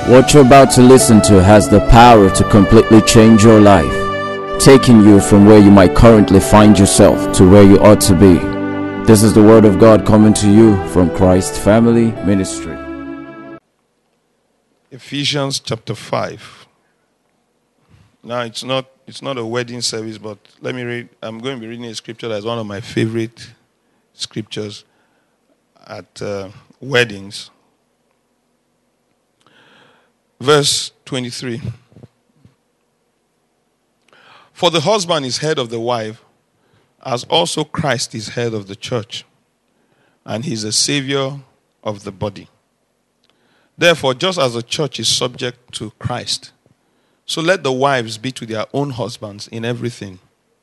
What you're about to listen to has the power to completely change your life, taking you from where you might currently find yourself to where you ought to be. This is the Word of God coming to you from Christ Family Ministry. Ephesians chapter 5. Now it's not a wedding service, but let me read. I'm going to be reading a scripture that's one of my favorite scriptures at weddings. Verse 23. For the husband is head of the wife, as also Christ is head of the church, and he is the Savior of the body. Therefore, just as the church is subject to Christ, so let the wives be to their own husbands in everything.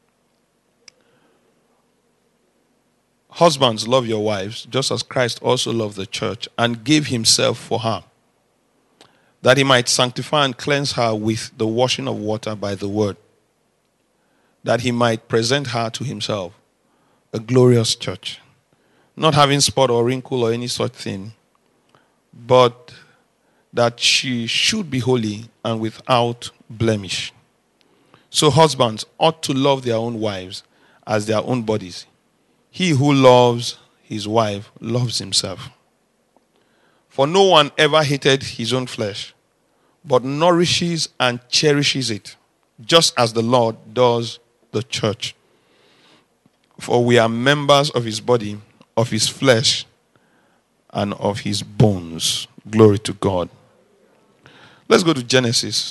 Husbands, love your wives, just as Christ also loved the church and gave himself for her, that he might sanctify and cleanse her with the washing of water by the word, that he might present her to himself, a glorious church, not having spot or wrinkle or any such thing, but that she should be holy and without blemish. So husbands ought to love their own wives as their own bodies. He who loves his wife loves himself. For no one ever hated his own flesh, but nourishes and cherishes it, just as the Lord does the church. For we are members of his body, of his flesh, and of his bones. Glory to God. Let's go to Genesis.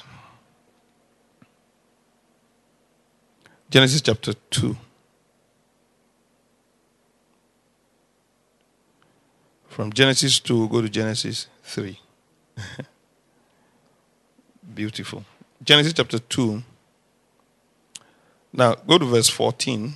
Genesis chapter 2. From Genesis 2, we'll go to Genesis 3. Beautiful. Genesis chapter 2. Now, go to verse 14.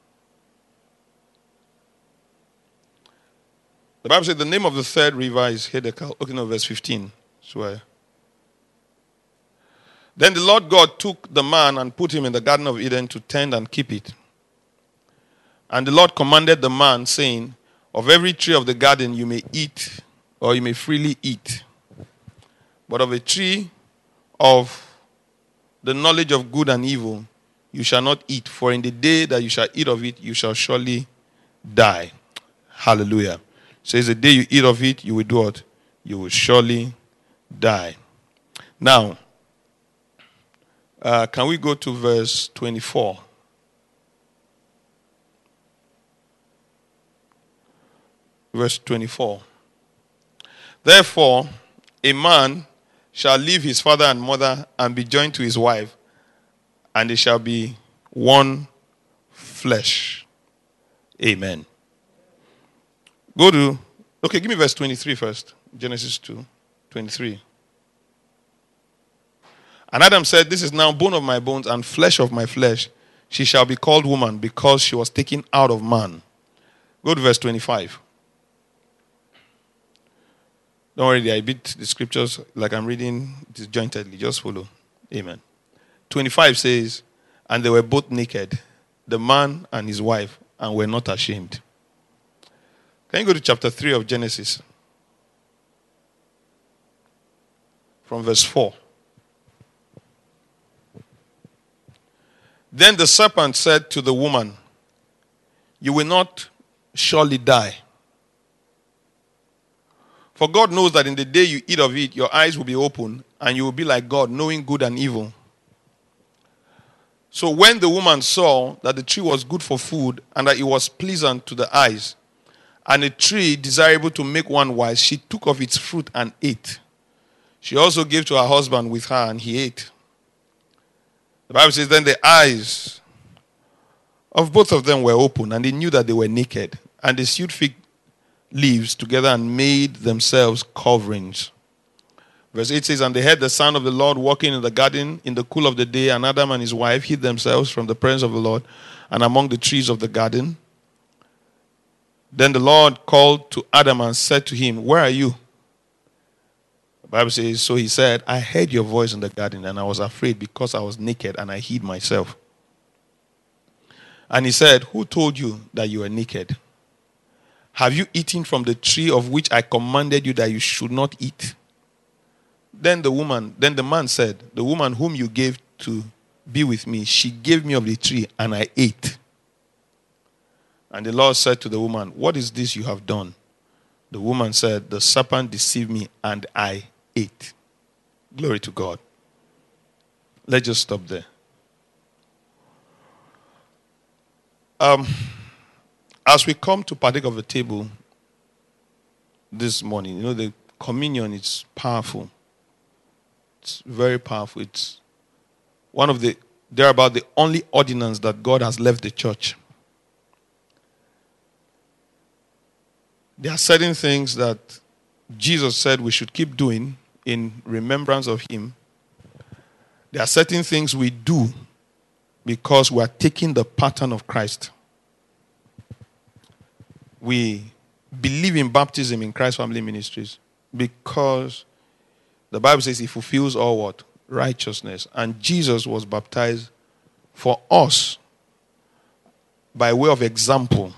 The Bible said the name of the third river is Hiddekel. Okay, no, verse 15. Swear. Then the Lord God took the man and put him in the Garden of Eden to tend and keep it. And the Lord commanded the man, saying, of every tree of the garden you may eat, or you may freely eat. But of a tree of the knowledge of good and evil you shall not eat, for in the day that you shall eat of it, you shall surely die. Hallelujah. Says the day you eat of it, you will do what? You will surely die. Now, can we go to verse 24? Verse 24. Therefore, a man shall leave his father and mother and be joined to his wife, and they shall be one flesh. Amen. Give me verse 23 first. Genesis 2, 23. And Adam said, this is now bone of my bones and flesh of my flesh. She shall be called woman, because she was taken out of man. Go to verse 25. Don't worry, I beat the scriptures like I'm reading disjointedly. Just follow. Amen. 25 says, and they were both naked, the man and his wife, and were not ashamed. Can you go to chapter 3 of Genesis? From verse 4. Then the serpent said to the woman, you will not surely die. For God knows that in the day you eat of it, your eyes will be open, and you will be like God, knowing good and evil. So when the woman saw that the tree was good for food, and that it was pleasant to the eyes, and a tree desirable to make one wise, she took of its fruit and ate. She also gave to her husband with her, and he ate. The Bible says, then the eyes of both of them were open, and they knew that they were naked. And they sewed fig leaves together and made themselves coverings. Verse 8 says, and they heard the sound of the Lord walking in the garden in the cool of the day, and Adam and his wife hid themselves from the presence of the Lord and among the trees of the garden. Then the Lord called to Adam and said to him, where are you? The Bible says, so he said, I heard your voice in the garden, and I was afraid because I was naked, and I hid myself. And he said, who told you that you were naked? Have you eaten from the tree of which I commanded you that you should not eat? Then the man said, the woman whom you gave to be with me, she gave me of the tree and I ate. And the Lord said to the woman, what is this you have done? The woman said, the serpent deceived me and I ate. Glory to God. Let's just stop there. As we come to partake of the table this morning, the communion is powerful. It's very powerful. It's one of they're about the only ordinance that God has left the church. There are certain things that Jesus said we should keep doing in remembrance of him. There are certain things we do because we are taking the pattern of Christ. We believe in baptism in Christ Family Ministries because the Bible says he fulfills all what? Righteousness. And Jesus was baptized for us by way of example.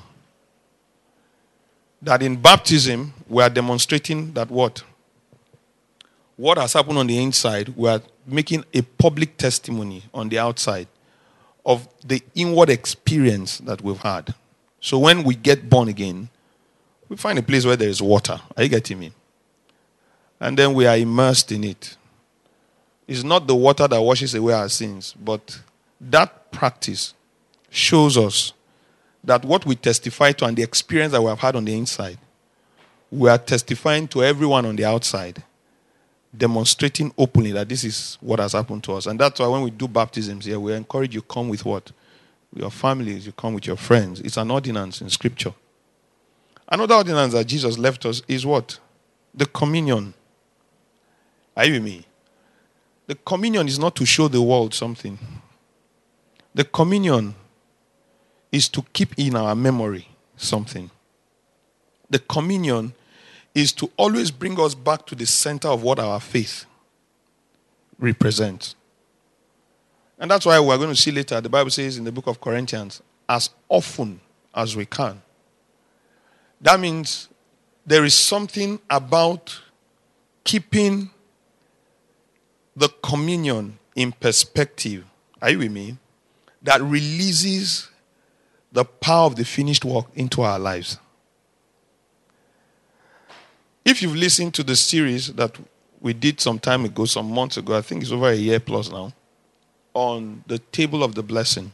That in baptism, we are demonstrating that what? What has happened on the inside, we are making a public testimony on the outside of the inward experience that we've had. So when we get born again, we find a place where there is water. Are you getting me? And then we are immersed in it. It's not the water that washes away our sins, but that practice shows us that what we testify to and the experience that we have had on the inside, we are testifying to everyone on the outside, demonstrating openly that this is what has happened to us. And that's why when we do baptisms here, we encourage you come with what? With your families, you come with your friends. It's an ordinance in Scripture. Another ordinance that Jesus left us is what? The communion. Are you with me? The communion is not to show the world something. The communion is to keep in our memory something. The communion is to always bring us back to the center of what our faith represents. And that's why we're going to see later, the Bible says in the book of Corinthians, as often as we can. That means there is something about keeping the communion in perspective. Are you with me? That releases the power of the finished work into our lives. If you've listened to the series that we did some time ago, some months ago, I think it's over a year plus now, on the table of the blessing,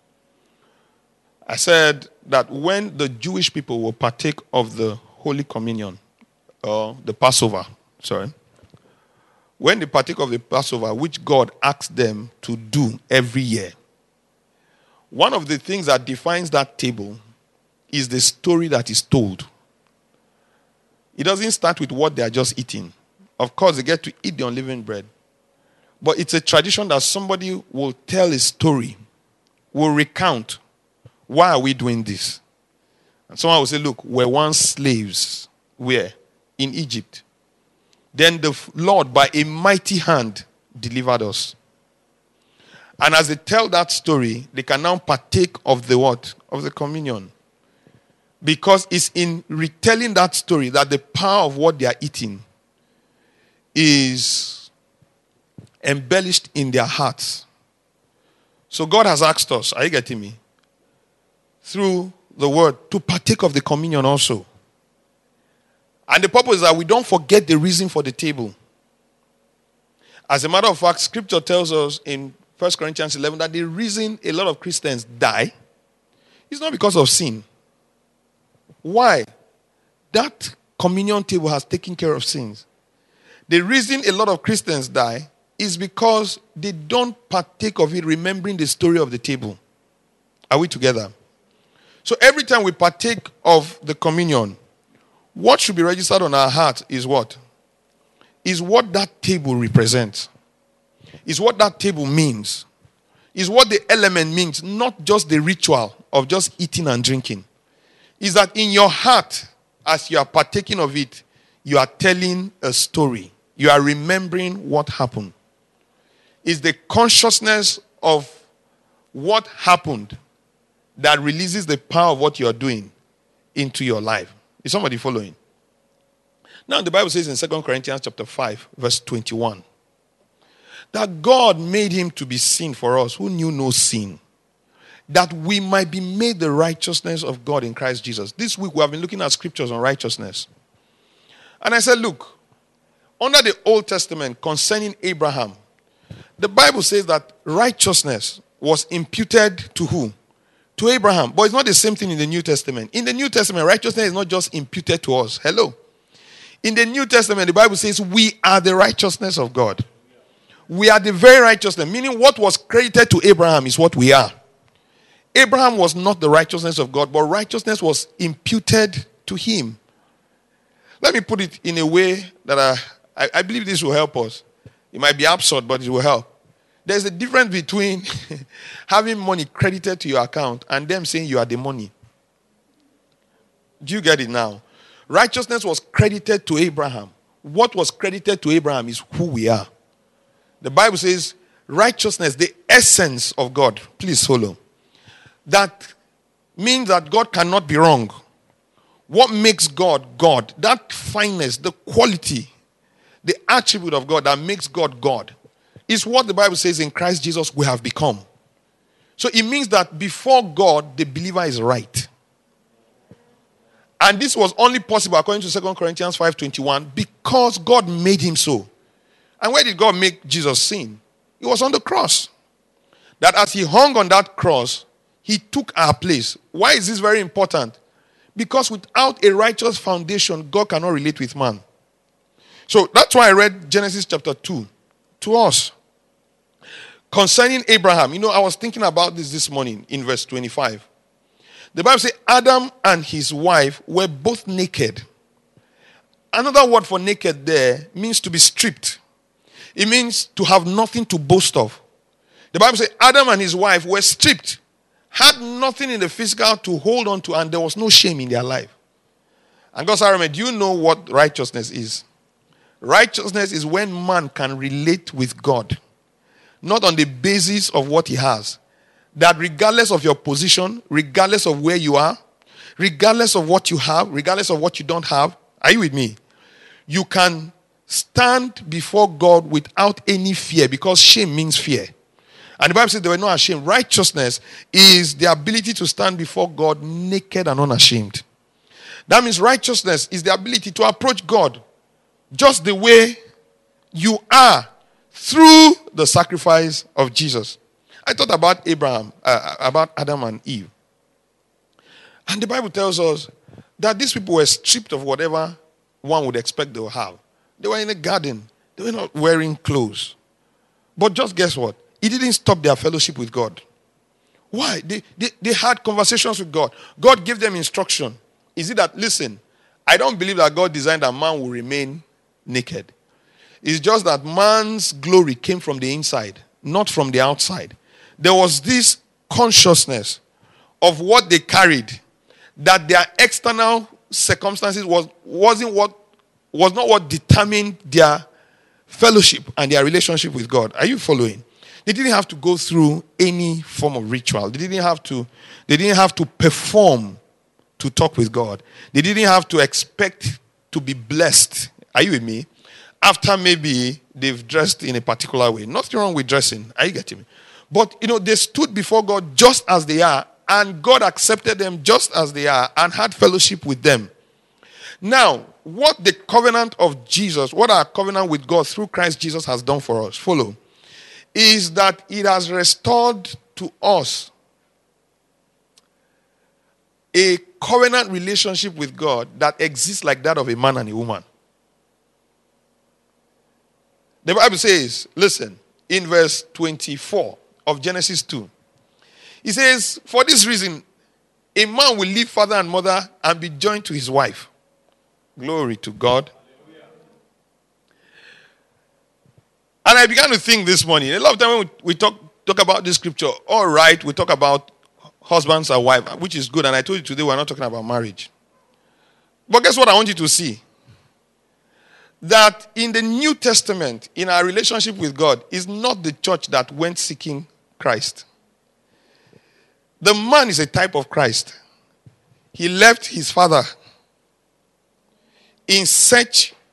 I said that when the Jewish people will partake of the Holy Communion, or the Passover, when they partake of the Passover, which God asked them to do every year, one of the things that defines that table is the story that is told. It doesn't start with what they are just eating. Of course, they get to eat the unleavened bread. But it's a tradition that somebody will tell a story, will recount, why are we doing this? And someone will say, look, we're once slaves. Where? In Egypt. Then the Lord, by a mighty hand, delivered us. And as they tell that story, they can now partake of the what? Of the communion. Because it's in retelling that story that the power of what they are eating is embellished in their hearts. So God has asked us, are you getting me? Through the word, to partake of the communion also. And the purpose is that we don't forget the reason for the table. As a matter of fact, Scripture tells us in 1 Corinthians 11 that the reason a lot of Christians die is not because of sin. Why? That communion table has taken care of sins. The reason a lot of Christians die is because they don't partake of it remembering the story of the table. Are we together? So every time we partake of the communion, what should be registered on our heart is what? Is what that table represents. Is what that table means. Is what the element means, not just the ritual of just eating and drinking. Is that in your heart, as you are partaking of it, you are telling a story. You are remembering what happened. It's the consciousness of what happened that releases the power of what you are doing into your life. Is somebody following? Now the Bible says in 2 Corinthians chapter 5, verse 21, that God made him to be sin for us who knew no sin, that we might be made the righteousness of God in Christ Jesus. This week we have been looking at scriptures on righteousness. And I said, look, under the Old Testament concerning Abraham, the Bible says that righteousness was imputed to who? To Abraham. But it's not the same thing in the New Testament. In the New Testament, righteousness is not just imputed to us. Hello. In the New Testament, the Bible says we are the righteousness of God. We are the very righteousness, meaning what was credited to Abraham is what we are. Abraham was not the righteousness of God, but righteousness was imputed to him. Let me put it in a way that I believe this will help us. It might be absurd, but it will help. There's a difference between having money credited to your account and them saying you are the money. Do you get it now? Righteousness was credited to Abraham. What was credited to Abraham is who we are. The Bible says righteousness, the essence of God. Please follow. That means that God cannot be wrong. What makes God God? That fineness, the quality, the attribute of God that makes God God is what the Bible says in Christ Jesus we have become. So it means that before God, the believer is right. And this was only possible according to 2 Corinthians 5:21 because God made him so. And where did God make Jesus sin? It was on the cross. That as he hung on that cross, he took our place. Why is this very important? Because without a righteous foundation, God cannot relate with man. So that's why I read Genesis chapter 2 to us. Concerning Abraham, I was thinking about this morning in verse 25. The Bible says Adam and his wife were both naked. Another word for naked there means to be stripped. It means to have nothing to boast of. The Bible says Adam and his wife were stripped, had nothing in the physical to hold on to, and there was no shame in their life. And God said, do you know what righteousness is? Righteousness is when man can relate with God, not on the basis of what he has. That regardless of your position, regardless of where you are, regardless of what you have, regardless of what you don't have, are you with me? You can stand before God without any fear, because shame means fear. And the Bible says they were not ashamed. Righteousness is the ability to stand before God naked and unashamed. That means righteousness is the ability to approach God just the way you are through the sacrifice of Jesus. I thought about Abraham, about Adam and Eve. And the Bible tells us that these people were stripped of whatever one would expect they would have. They were in a garden. They were not wearing clothes. But just guess what? It didn't stop their fellowship with God. Why? They had conversations with God. God gave them instruction. Is it that, listen, I don't believe that God designed that man will remain naked. It's just that man's glory came from the inside, not from the outside. There was this consciousness of what they carried, that their external circumstances was not what determined their fellowship and their relationship with God. Are you following? They didn't have to go through any form of ritual. They didn't have to perform to talk with God. They didn't have to expect to be blessed. Are you with me? After maybe they've dressed in a particular way. Nothing wrong with dressing. Are you getting me? But, they stood before God just as they are, and God accepted them just as they are and had fellowship with them. Now, what the covenant of Jesus, what our covenant with God through Christ Jesus has done for us, follow, is that it has restored to us a covenant relationship with God that exists like that of a man and a woman. The Bible says, listen, in verse 24 of Genesis 2, it says, for this reason, a man will leave father and mother and be joined to his wife. Glory to God. And I began to think this morning, a lot of time when we talk about this scripture, all right, we talk about husbands and wives, which is good. And I told you today we're not talking about marriage. But guess what I want you to see? That in the New Testament, in our relationship with God, is not the church that went seeking Christ. The man is a type of Christ. He left his father in search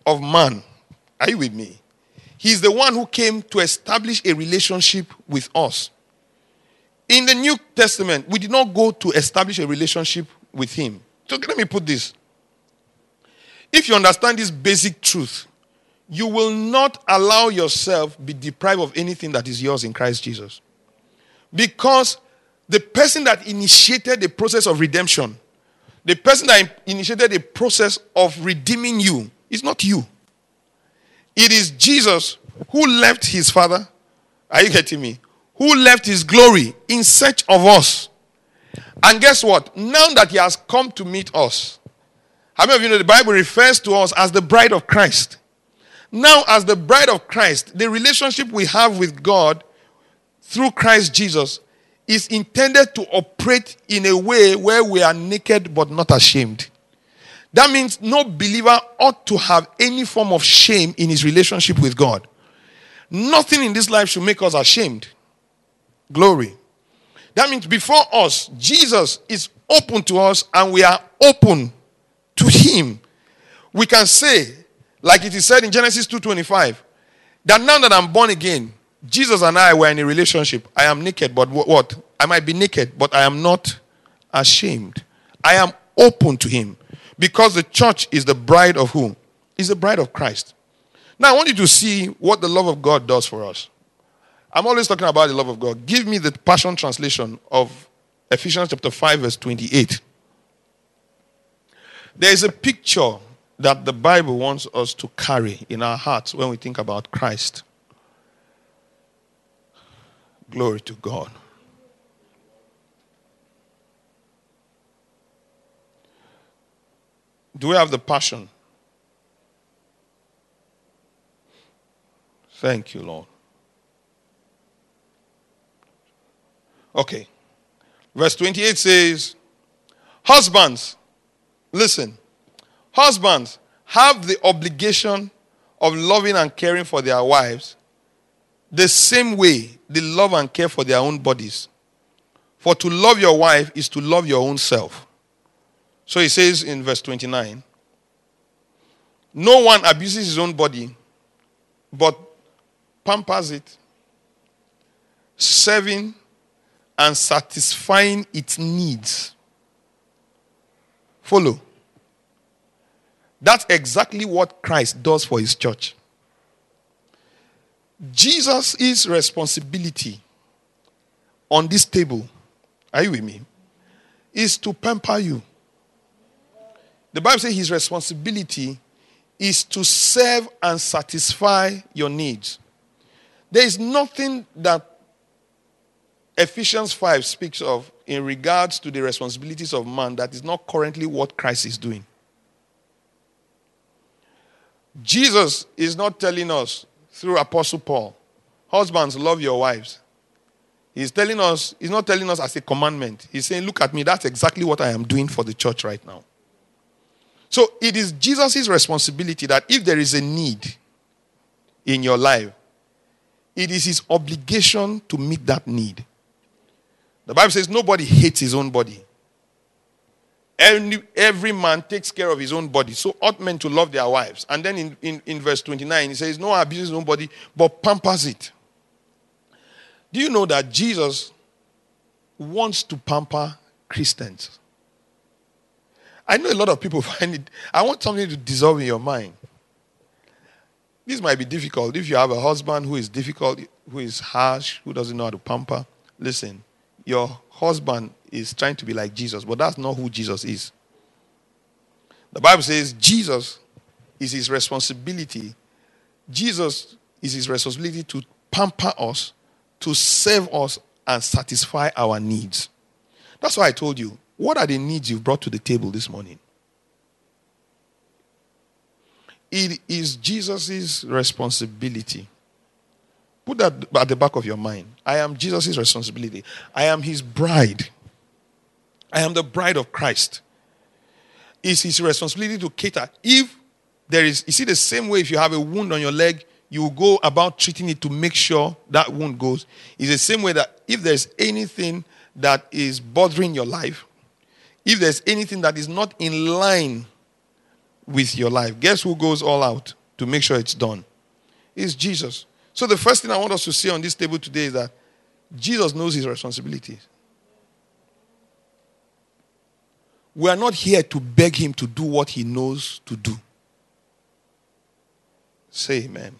of man. Are you with me? He's the one who came to establish a relationship with us. In the New Testament, we did not go to establish a relationship with him. So let me put this. If you understand this basic truth, you will not allow yourself be deprived of anything that is yours in Christ Jesus. Because the person that initiated the process of redemption, the person that initiated the process of redeeming you, is not you. It is Jesus who left his Father. Are you getting me? Who left his glory in search of us. And guess what? Now that he has come to meet us, how many of you know the Bible refers to us as the bride of Christ? Now, as the bride of Christ, the relationship we have with God through Christ Jesus is intended to operate in a way where we are naked but not ashamed. That means no believer ought to have any form of shame in his relationship with God. Nothing in this life should make us ashamed. Glory. That means before us, Jesus is open to us and we are open to him. We can say, like it is said in Genesis 2:25, that now that I'm born again, Jesus and I were in a relationship. I am naked, but what? I might be naked, but I am not ashamed. I am open to him. Because the church is the bride of who? Is the bride of Christ. Now I want you to see what the love of God does for us. I'm always talking about the love of God. Give me the Passion Translation of Ephesians chapter 5 verse 28. There is a picture that the Bible wants us to carry in our hearts when we think about Christ. Glory to God. Do we have the Passion? Thank you, Lord. Okay. Verse 28 says, husbands, listen. Husbands have the obligation of loving and caring for their wives the same way they love and care for their own bodies. For to love your wife is to love your own self. So he says in verse 29, no one abuses his own body, but pampers it, serving and satisfying its needs. Follow. That's exactly what Christ does for his church. Jesus' responsibility on this table, are you with me, is to pamper you. The Bible says his responsibility is to serve and satisfy your needs. There is nothing that Ephesians 5 speaks of in regards to the responsibilities of man that is not currently what Christ is doing. Jesus is not telling us through Apostle Paul, husbands, love your wives. He's not telling us as a commandment. He's saying, look at me, that's exactly what I am doing for the church right now. So it is Jesus' responsibility that if there is a need in your life, it is his obligation to meet that need. The Bible says nobody hates his own body. Every man takes care of his own body. So ought men to love their wives. And then in verse 29, he says, no one abuses his own body, but pampers it. Do you know that Jesus wants to pamper Christians? I know a lot of people find it. I want something to dissolve in your mind. This might be difficult. If you have a husband who is difficult, who is harsh, who doesn't know how to pamper, listen, your husband is trying to be like Jesus, but that's not who Jesus is. The Bible says Jesus is his responsibility. Jesus is his responsibility to pamper us, to serve us, and satisfy our needs. That's why I told you, what are the needs you've brought to the table this morning? It is Jesus' responsibility. Put that at the back of your mind. I am Jesus' responsibility. I am his bride. I am the bride of Christ. It's his responsibility to cater. If there is, you see, the same way if you have a wound on your leg, you will go about treating it to make sure that wound goes. It's the same way that if there's anything that is bothering your life, if there's anything that is not in line with your life, guess who goes all out? to make sure it's done. It's Jesus. So the first thing I want us to see on this table today is that Jesus knows his responsibilities. We are not here to beg him to do what he knows to do. Say amen.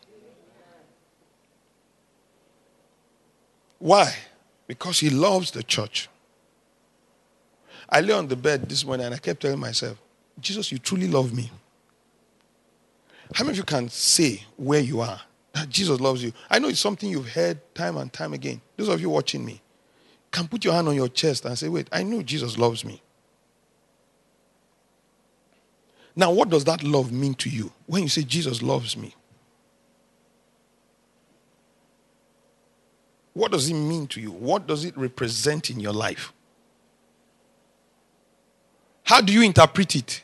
Why? Because he loves the church. I lay on the bed this morning and I kept telling myself, Jesus, you truly love me. How many of you can say where you are that Jesus loves you? I know it's something you've heard time and time again. Those of you watching me can put your hand on your chest and say, wait, I know Jesus loves me. Now, what does that love mean to you when you say Jesus loves me? What does it mean to you? What does it represent in your life? How do you interpret it?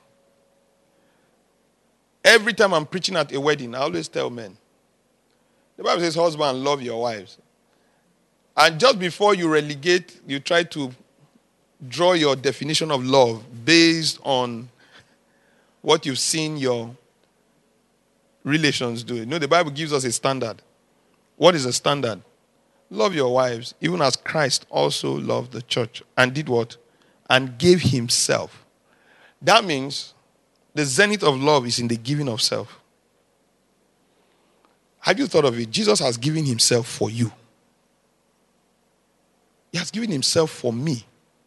Every time I'm preaching at a wedding, I always tell men, the Bible says, husband, love your wives. And just before you relegate, you try to draw your definition of love based on what you've seen your relations do. You know, the Bible gives us a standard. What is a standard? Love your wives, even as Christ also loved the church. And did what? And gave himself. That means the zenith of love is in the giving of self. Have you thought of it? Jesus has given himself for you. He has given himself for me.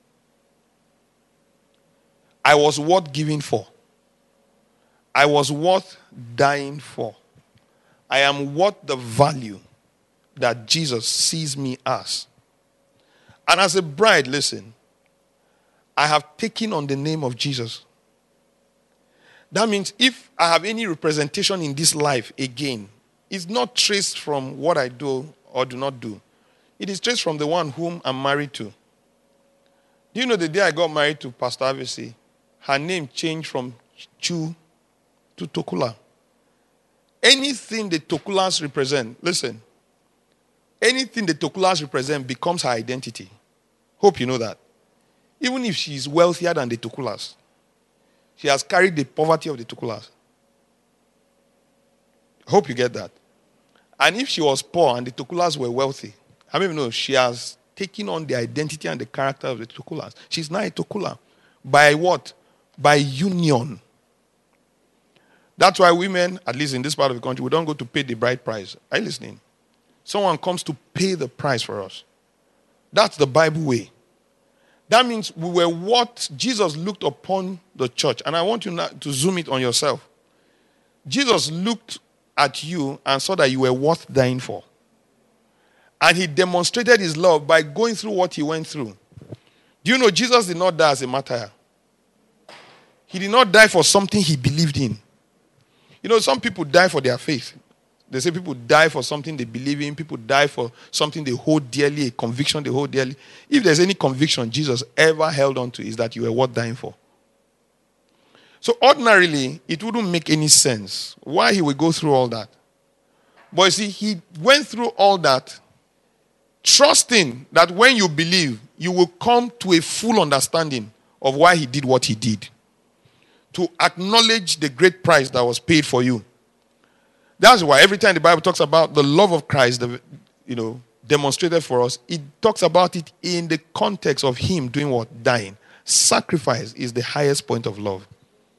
I was worth giving for. I was worth dying for. I am worth the value that Jesus sees me as. And as a bride, listen, I have taken on the name of Jesus. That means if I have any representation in this life again, it's not traced from what I do or do not do. It is traced from the one whom I'm married to. Do you know the day I got married to Pastor Avisi, her name changed from Chu to Tokula. Anything the Tokulas represent, listen, anything the Tokulas represent becomes her identity. Hope you know that. Even if she's wealthier than the Tokulas, she has carried the poverty of the Tokulas. Hope you get that. And if she was poor and the Tokulas were wealthy, how many of you know she has taken on the identity and the character of the Tokulas? She's now a Tokula. By what? By union. That's why women, at least in this part of the country, we don't go to pay the bride price. Are you listening? Someone comes to pay the price for us. That's the Bible way. That means we were what Jesus looked upon the church. And I want you now to zoom it on yourself. Jesus looked at you and saw that you were worth dying for. And he demonstrated his love by going through what he went through. Do you know Jesus did not die as a martyr? He did not die for something he believed in. You know, some people die for their faith. They say people die for something they believe in. People die for something they hold dearly, a conviction they hold dearly. If there's any conviction Jesus ever held on to, is that you were worth dying for. So ordinarily, it wouldn't make any sense why he would go through all that. But you see, he went through all that trusting that when you believe, you will come to a full understanding of why he did what he did. To acknowledge the great price that was paid for you. That's why every time the Bible talks about the love of Christ, demonstrated for us, it talks about it in the context of him doing what? Dying. Sacrifice is the highest point of love.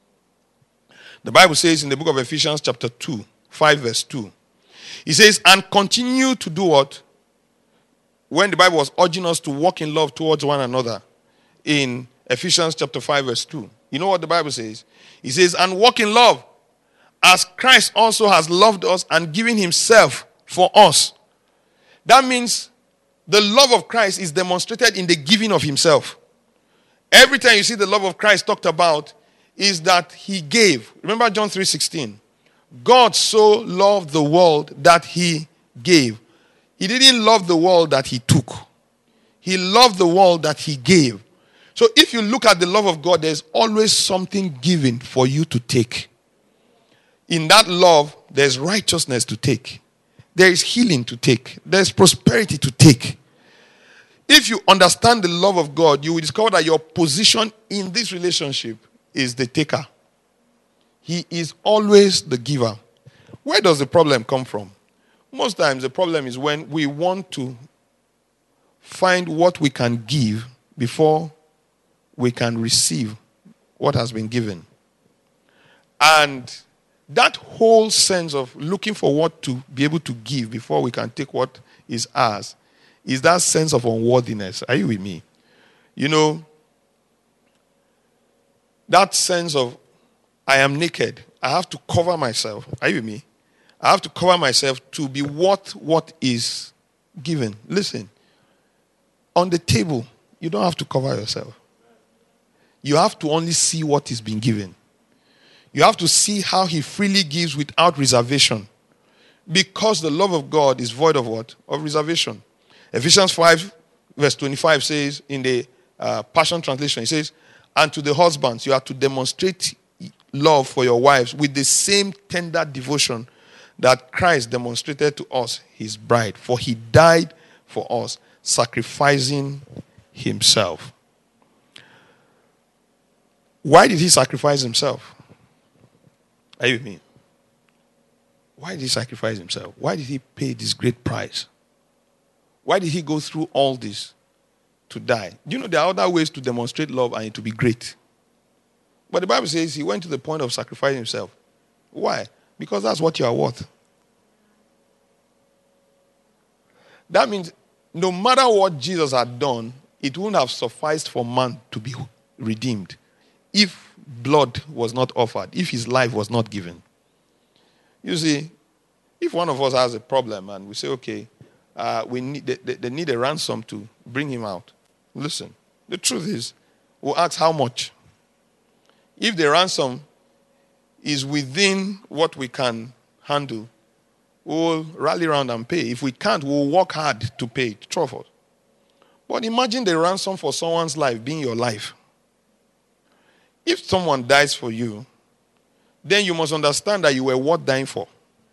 The Bible says in the book of Ephesians chapter 2, 5 verse 2, it says, and continue to do what? When the Bible was urging us to walk in love towards one another in Ephesians chapter 5 verse 2. You know what the Bible says? It says, and walk in love, as Christ also has loved us and given himself for us. That means the love of Christ is demonstrated in the giving of himself. Every time you see the love of Christ talked about, is that he gave. Remember John 3:16. God so loved the world that he gave. He didn't love the world that he took. He loved the world that he gave. So if you look at the love of God, there's always something given for you to take. In that love, there's righteousness to take. There is healing to take. There's prosperity to take. If you understand the love of God, you will discover that your position in this relationship is the taker. He is always the giver. Where does the problem come from? Most times the problem is when we want to find what we can give before we can receive what has been given. And that whole sense of looking for what to be able to give before we can take what is ours is that sense of unworthiness. Are you with me? You know, that sense of I am naked. I have to cover myself. Are you with me? I have to cover myself to be what is given. Listen, on the table, you don't have to cover yourself. You have to only see what is being given. You have to see how he freely gives without reservation. Because the love of God is void of what? Of reservation. Ephesians 5 verse 25 says in the Passion Translation, it says, and to the husbands, you are to demonstrate love for your wives with the same tender devotion that Christ demonstrated to us, his bride. For he died for us, sacrificing himself. Why did he sacrifice himself? Are you with me? Why did he sacrifice himself? Why did he pay this great price? Why did he go through all this to die? Do you know there are other ways to demonstrate love and to be great? But the Bible says he went to the point of sacrificing himself. Why? Because that's what you are worth. That means no matter what Jesus had done, it wouldn't have sufficed for man to be redeemed if blood was not offered, if his life was not given. You see, if one of us has a problem and we say, okay, they need a ransom to bring him out. Listen, the truth is, we'll ask how much. If the ransom is within what we can handle, we'll rally around and pay. If we can't, we'll work hard to pay it. True of us. But imagine the ransom for someone's life being your life. If someone dies for you, then you must understand that you were worth dying for.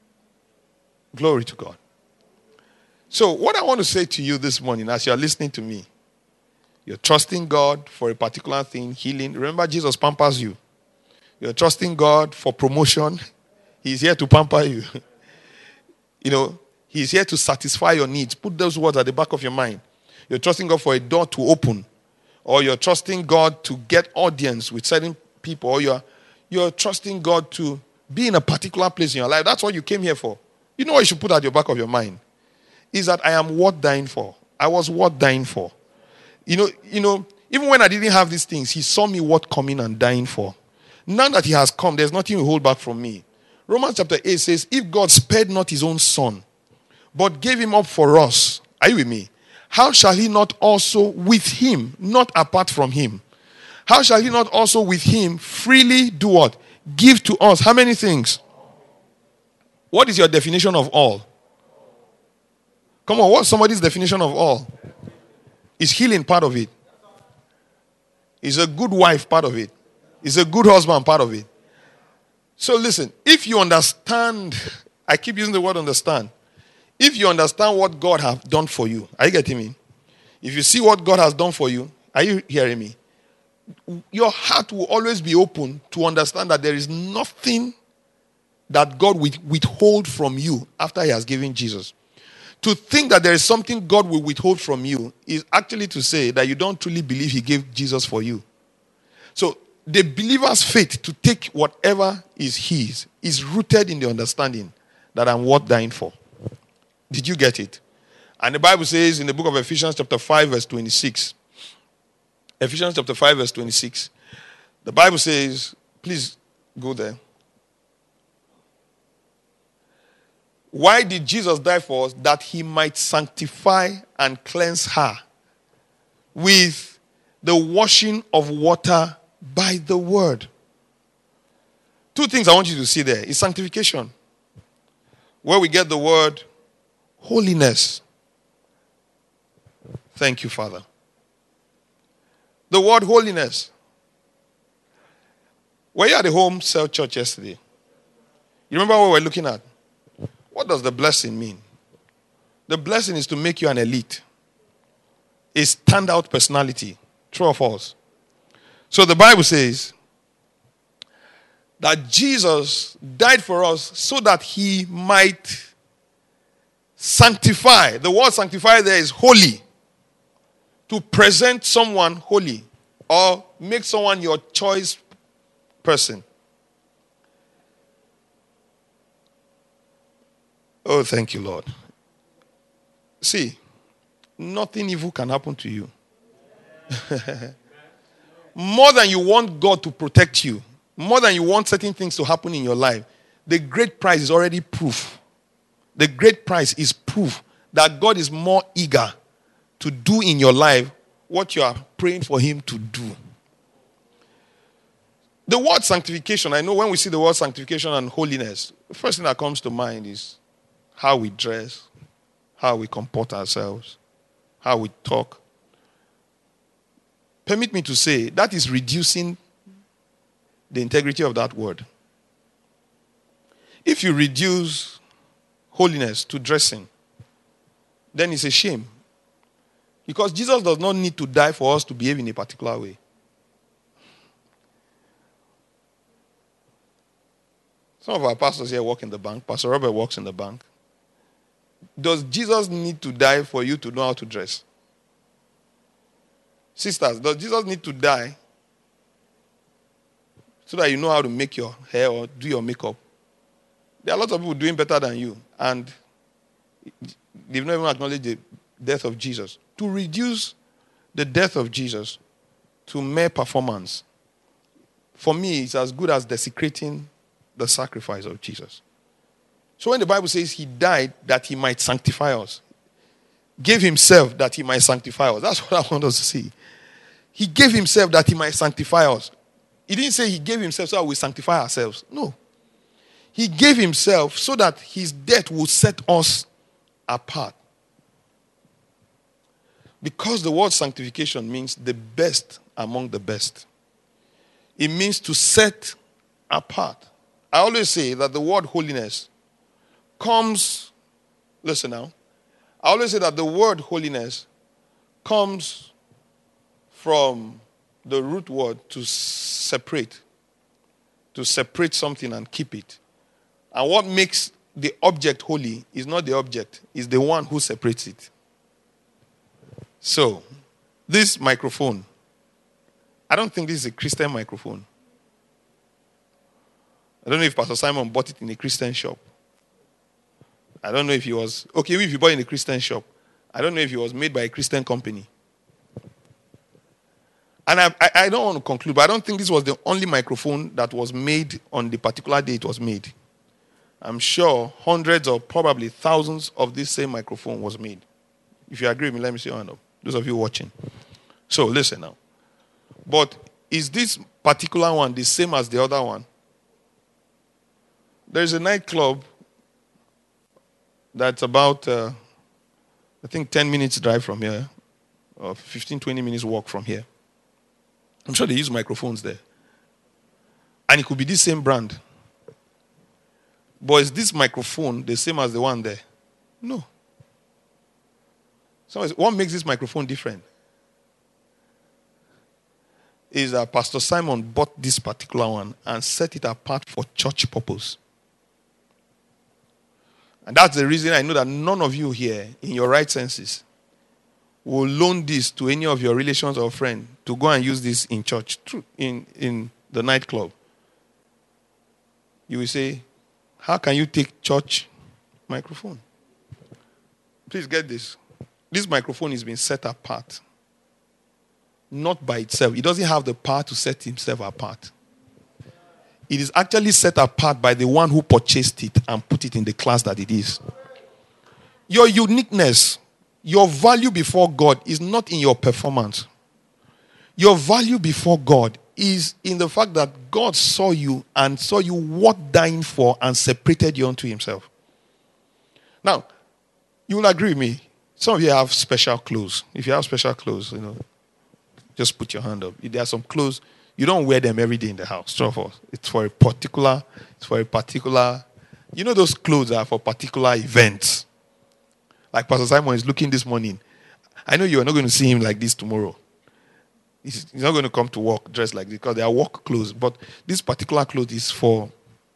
Glory to God. So what I want to say to you this morning as you're listening to me, you're trusting God for a particular thing, healing. Remember, Jesus pampers you. You're trusting God for promotion. He's here to pamper you. You know, he's here to satisfy your needs. Put those words at the back of your mind. You're trusting God for a door to open. Or you're trusting God to get audience with certain people. Or you're trusting God to be in a particular place in your life. That's what you came here for. You know what you should put at the back of your mind? Is that I am worth dying for. I was worth dying for. You know, even when I didn't have these things, he saw me worth coming and dying for. Now that he has come, there's nothing to hold back from me. Romans chapter 8 says, if God spared not his own son, but gave him up for us, are you with me? How shall he not also with him, not apart from him, how shall he not also with him freely do what? Give to us. How many things? What is your definition of all? Come on, what's somebody's definition of all? Is healing part of it? Is a good wife part of it? Is a good husband part of it? So listen, if you understand, I keep using the word understand. If you understand what God has done for you, are you getting me? If you see what God has done for you, are you hearing me? Your heart will always be open to understand that there is nothing that God will withhold from you after he has given Jesus. To think that there is something God will withhold from you is actually to say that you don't truly believe he gave Jesus for you. So the believer's faith to take whatever is his is rooted in the understanding that I'm worth dying for. Did you get it? And the Bible says in the book of Ephesians chapter 5 verse 26. Ephesians chapter 5 verse 26. The Bible says, please go there. Why did Jesus die for us? That he might sanctify and cleanse her with the washing of water by the word. Two things I want you to see there is sanctification, where we get the word holiness. Thank you, Father. The word holiness. Were you at the home cell church yesterday? You remember what we're looking at? What does the blessing mean? The blessing is to make you an elite, a standout personality. True or false? So the Bible says that Jesus died for us so that he might sanctify. The word sanctify there is holy. To present someone holy or make someone your choice person. Oh, thank you, Lord. See, nothing evil can happen to you. More than you want God to protect you, more than you want certain things to happen in your life, the great prize is already proof. The great prize is proof that God is more eager to do in your life what you are praying for him to do. The word sanctification, I know when we see the word sanctification and holiness, the first thing that comes to mind is how we dress, how we comport ourselves, how we talk. Permit me to say, that is reducing the integrity of that word. If you reduce holiness to dressing, then it's a shame. Because Jesus does not need to die for us to behave in a particular way. Some of our pastors here work in the bank. Pastor Robert works in the bank. Does Jesus need to die for you to know how to dress? Sisters, does Jesus need to die so that you know how to make your hair or do your makeup? There are lots of people doing better than you, and they've not even acknowledged the death of Jesus. To reduce the death of Jesus to mere performance, for me, it's as good as desecrating the sacrifice of Jesus. So when the Bible says he died that he might sanctify us, gave himself that he might sanctify us, that's what I want us to see. He gave himself that he might sanctify us. He didn't say he gave himself so that we sanctify ourselves. No. He gave himself so that his death will set us apart. Because the word sanctification means the best among the best. It means to set apart. I always say that the word holiness comes, listen now. I always say that the word holiness comes from the root word to separate something and keep it. And what makes the object holy is not the object, it's the one who separates it. So, this microphone, I don't think this is a Christian microphone. I don't know if Pastor Simon bought it in a Christian shop. I don't know if he was, okay, if you bought it in a Christian shop, I don't know if it was made by a Christian company. And I don't want to conclude, but I don't think this was the only microphone that was made on the particular day it was made. I'm sure hundreds or probably thousands of this same microphone was made. If you agree with me, let me see your hand up. Those of you watching. So listen now. But is this particular one the same as the other one? There's a nightclub that's about, I think, 10 minutes drive from here, or 15, 20 minutes walk from here. I'm sure they use microphones there. And it could be this same brand. But is this microphone the same as the one there? No. So what makes this microphone different is that Pastor Simon bought this particular one and set it apart for church purpose. And that's the reason I know that none of you here, in your right senses, will loan this to any of your relations or friends to go and use this in church, in the nightclub. You will say, how can you take church microphone? Please get this. This microphone is being set apart. Not by itself. It doesn't have the power to set himself apart. It is actually set apart by the one who purchased it and put it in the class that it is. Your uniqueness, your value before God is not in your performance. Your value before God is in the fact that God saw you and saw you worth dying for and separated you unto himself. Now, you will agree with me. Some of you have special clothes. If you have special clothes, just put your hand up. If there are some clothes, you don't wear them every day in the house. It's for a particular, those clothes are for particular events. Like Pastor Simon is looking this morning. I know you are not going to see him like this tomorrow. He's not going to come to work dressed like this because they are work clothes. But this particular clothes is for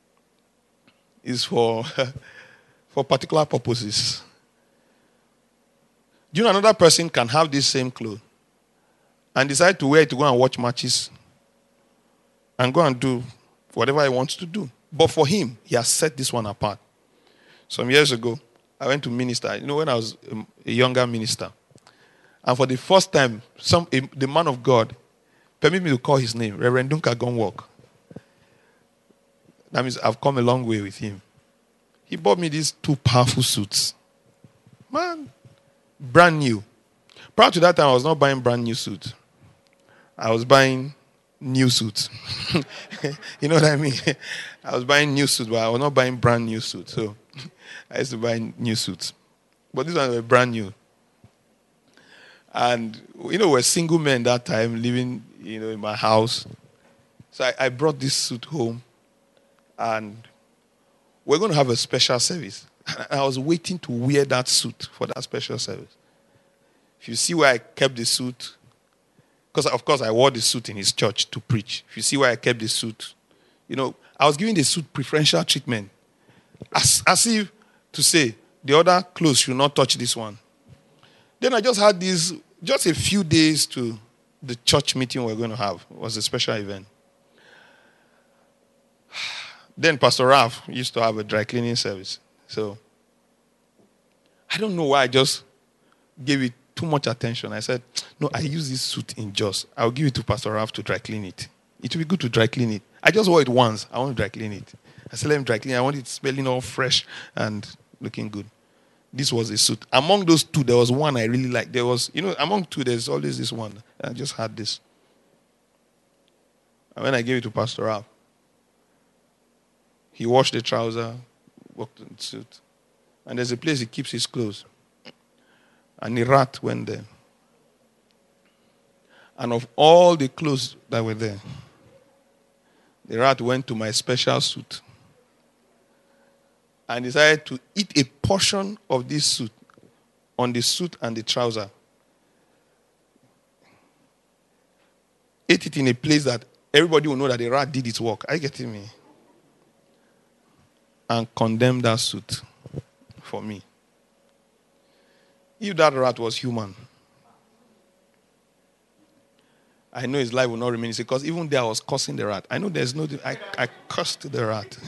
for particular purposes. Do you know another person can have this same clothes and decide to wear it to go and watch matches and go and do whatever he wants to do? But for him, he has set this one apart. Some years ago, I went to minister. You know, when I was a younger minister, and for the first time, the man of God, permit me to call his name, Reverend Duncan Gonwalk. That means I've come a long way with him. He bought me these 2 powerful suits. Man, brand new. Prior to that time, I was not buying brand new suits. I was buying new suits. You know what I mean? I was buying new suits, but I was not buying brand new suits. So I used to buy new suits. But these ones were brand new. And, you know, we're single men that time, living, you know, in my house. So I brought this suit home. And we're going to have a special service. And I was waiting to wear that suit for that special service. If you see where I kept the suit, because of course I wore the suit in his church to preach. If you see where I kept the suit, you know, I was giving the suit preferential treatment. As if to say, the other clothes should not touch this one. Then I just had just a few days to the church meeting we're going to have. It was a special event. Then Pastor Ralph used to have a dry cleaning service. So I don't know why I just gave it too much attention. I said, no, I use this suit in Jos. I'll give it to Pastor Ralph to dry clean it. It will be good to dry clean it. I just wore it once. I want to dry clean it. I said, let him dry clean it. I want it smelling all fresh and looking good. This was a suit. Among those 2, there was one I really liked. There was, you know, among 2, there's always this one. I just had this. And when I gave it to Pastor Ralph, he washed the trouser, walked in the suit. And there's a place he keeps his clothes. And a rat went there. And of all the clothes that were there, the rat went to my special suit and decided to eat a portion of this suit on the suit and the trouser. Ate it in a place that everybody will know that the rat did its work. Are you getting me? And condemned that suit for me. If that rat was human, I know his life will not remain the same, because even there I was cursing the rat. I know there's no... I cursed the rat.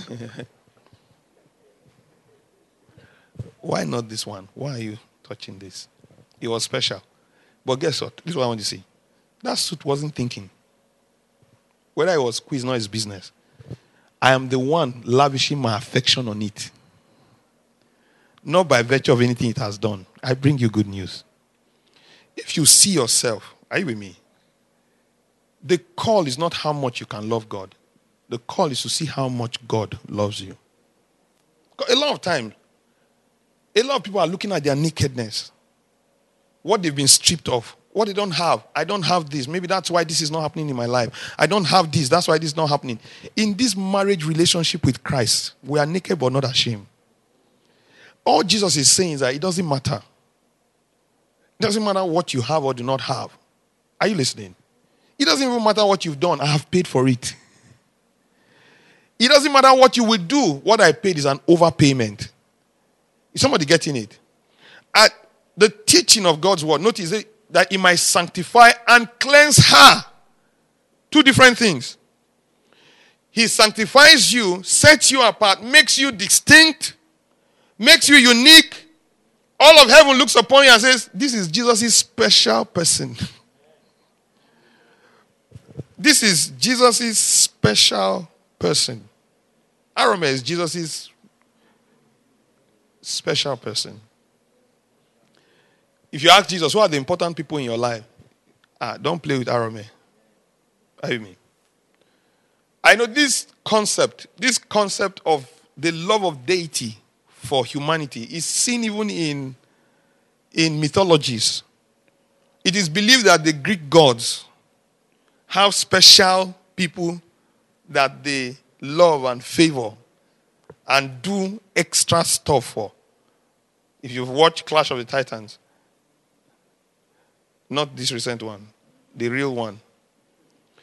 Why not this one? Why are you touching this? It was special. But guess what? This is what I want to see. That suit wasn't thinking. Whether it was squeezed, not his business. I am the one lavishing my affection on it. Not by virtue of anything it has done. I bring you good news. If you see yourself, are you with me? The call is not how much you can love God. The call is to see how much God loves you. A lot of times, a lot of people are looking at their nakedness. What they've been stripped of. What they don't have. I don't have this. Maybe that's why this is not happening in my life. I don't have this. That's why this is not happening. In this marriage relationship with Christ, we are naked but not ashamed. All Jesus is saying is that it doesn't matter. It doesn't matter what you have or do not have. Are you listening? It doesn't even matter what you've done. I have paid for it. It doesn't matter what you will do. What I paid is an overpayment. Is somebody getting it? At the teaching of God's word, notice that He might sanctify and cleanse her. 2 different things. He sanctifies you, sets you apart, makes you distinct, makes you unique. All of heaven looks upon you and says, this is Jesus' special person. This is Jesus' special person. Arome is Jesus' special person. If you ask Jesus, who are the important people in your life? Don't play with Arome. Are you me? I know this concept of the love of deity for humanity is seen even in mythologies. It is believed that the Greek gods have special people that they love and favor and do extra stuff for. If you've watched Clash of the Titans, not this recent one, the real one,